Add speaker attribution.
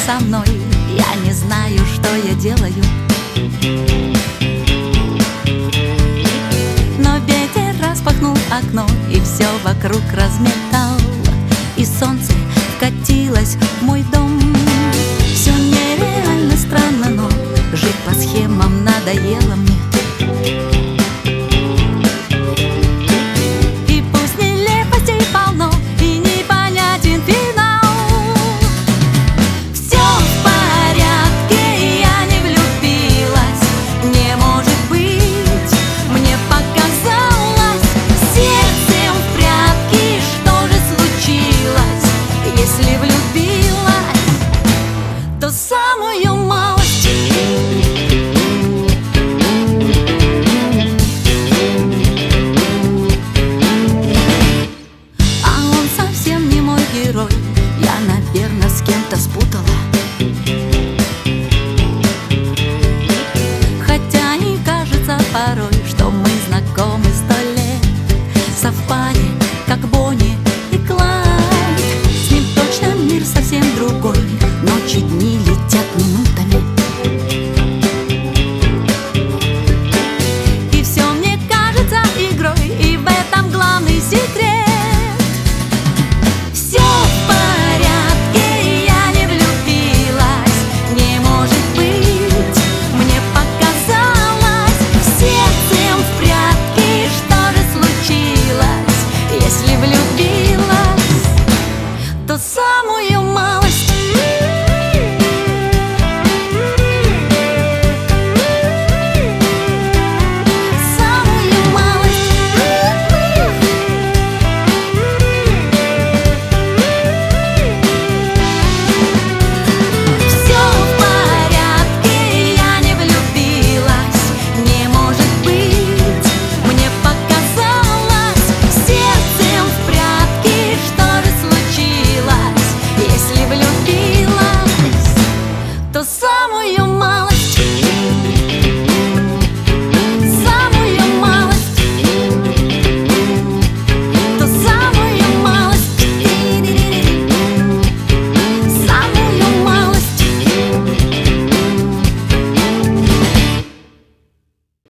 Speaker 1: со мной, я не знаю, что я делаю. Но ветер распахнул окно и все вокруг разметал, и солнце вкатилось в мой дом. Все нереально странно, но жить по схемам надоело мне. И пусть нелепостей полно и непонятен финал, все в порядке, я не влюбилась. Не может быть, мне показалось, сердцем в прятки. Что же случилось, если влюбилась, то самую малость? Я, наверное, с кем-то спутала, хотя и кажется порой, что мы знакомы 100 лет. Совпали, как Бонни и Клайд. С ним точно мир совсем другой, ночи, дни,